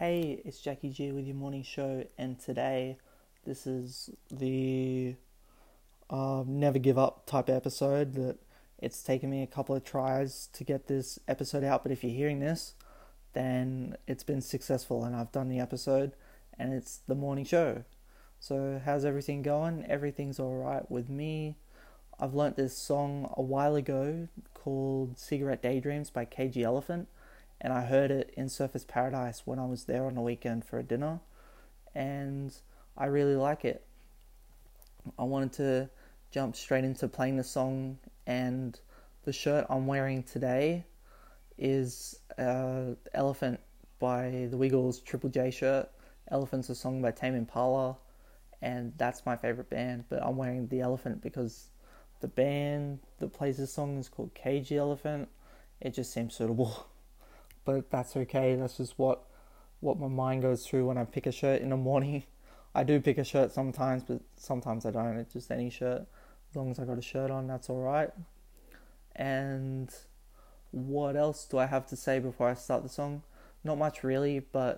Hey, it's Jackie G with your morning show, and today this is the never give up type episode that it's taken me a couple of tries to get this episode out, but if you're hearing this, then it's been successful and I've done the episode and it's the morning show. So how's everything going? Everything's alright with me. I've learnt this song a while ago called Cigarette Daydreams by KG Elephant, and I heard it in Surfers Paradise when I was there on the weekend for a dinner, and I really like it. I wanted to jump straight into playing the song, and the shirt I'm wearing today is Elephant by the Wiggles Triple J shirt. Elephant's a song by Tame Impala, and that's my favourite band, but I'm wearing the Elephant because the band that plays this song is called KG Elephant. It just seems suitable. But that's okay. That's just what my mind goes through when I pick a shirt in the morning. I do pick a shirt sometimes, but sometimes I don't. It's just any shirt. As long as I got a shirt on, that's alright. And what else do I have to say before I start the song? Not much really, but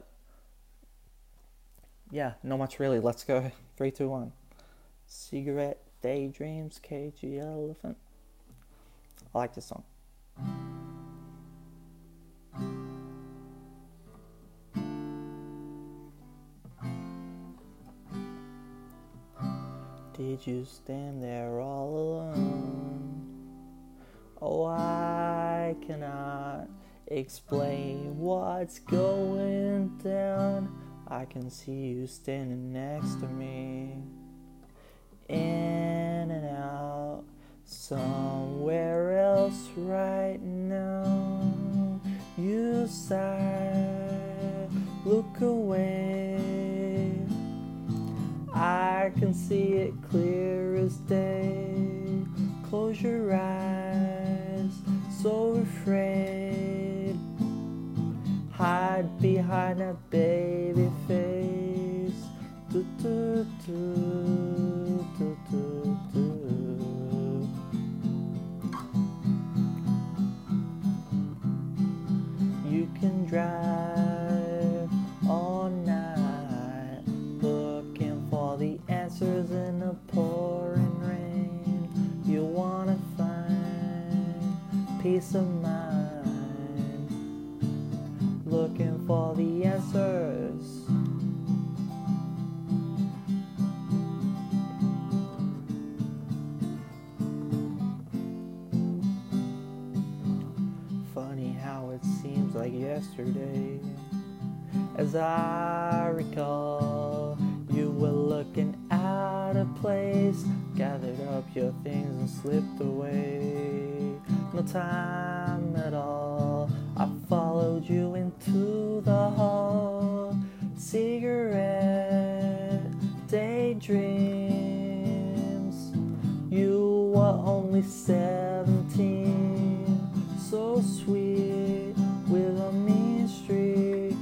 yeah, not much really. Let's go. 3, 2, 1. Cigarette Daydreams, KG Elephant. I like this song. Did you stand there all alone? Oh, I cannot explain what's going down. I can see you standing next to me, in and out, somewhere else right now. You sigh, look away. I can see it clear as day. Close your eyes, so afraid. Hide behind that baby face. Do, do, do, do, do, do. You can drive all night looking for the answers in the pouring rain. You wanna find peace of mind, looking for the answers. Funny how it seems like yesterday. As I recall, you were looking out of place, gathered up your things and slipped away. No time at all, I followed you into the hall. Cigarette daydreams. You were only 17, so sweet with a mean streak.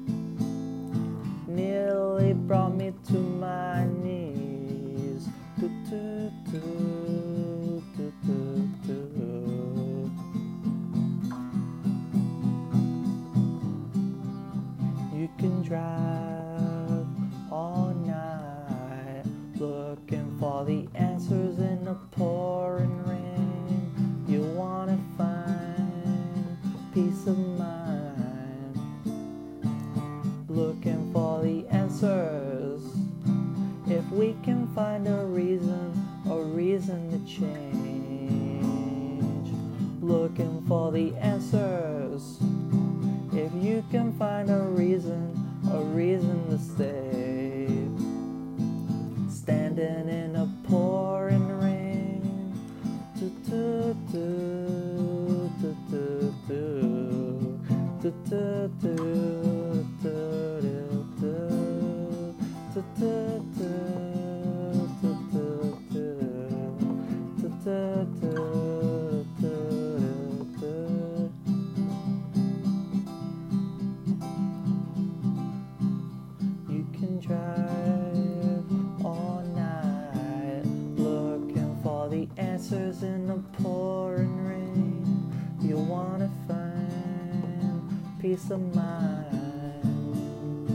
Nearly brought me to my knees. Do, do, do, do, do, do. You can drive all night looking for the answers in the pouring rain. You wanna find peace of mind, looking for the answers. If we can find a reason to change, looking for the answers. If you can find a reason to stay, standing in a pouring rain. Do, do, do, do, do, do, do, do, do, do, do, do, do, do. You can drive all night looking for the answers in the pouring rain. You wanna find peace of mind,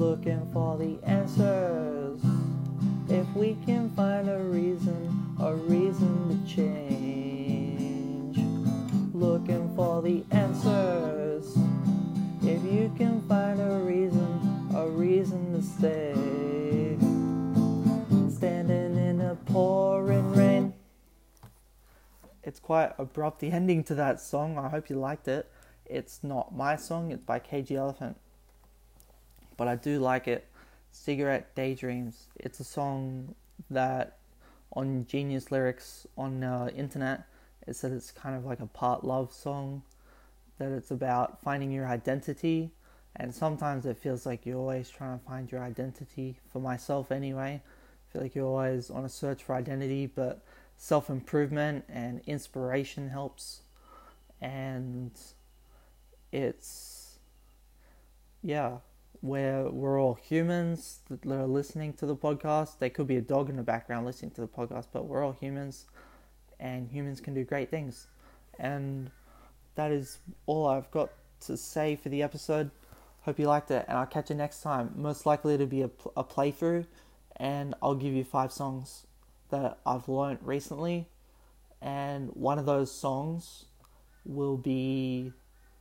looking for the answers. If we can find a reason to change. Looking for the answers. If you can find a reason to stay. Standing in a pouring rain. It's quite abrupt, the ending to that song. I hope you liked it. It's not my song, it's by KG Elephant. But I do like it. Cigarette Daydreams. It's a song that on Genius Lyrics on internet, it said it's kind of like a part love song, that it's about finding your identity, and sometimes it feels like you're always trying to find your identity. For myself anyway, I feel like you're always on a search for identity, but self-improvement and inspiration helps. And it's, yeah, we're all humans that are listening to the podcast. There could be a dog in the background listening to the podcast, but we're all humans, and humans can do great things. And that is all I've got to say for the episode. Hope you liked it, and I'll catch you next time. Most likely to be a playthrough, and I'll give you 5 songs that I've learnt recently, and one of those songs will be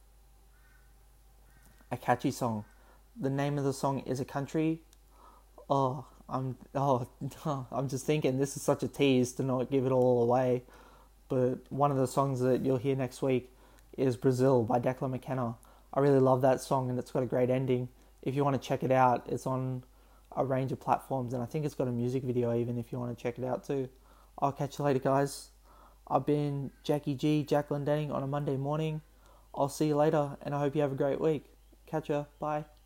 a catchy song. The name of the song is A Country. I'm just thinking this is such a tease to not give it all away, but one of the songs that you'll hear next week is Brazil by Declan McKenna. I really love that song, and it's got a great ending. If you want to check it out, it's on a range of platforms, and I think it's got a music video even if you want to check it out too. I'll catch you later, guys. I've been Jackie G, Jack Lendenning on a Monday morning. I'll see you later, and I hope you have a great week. Catch ya. Bye.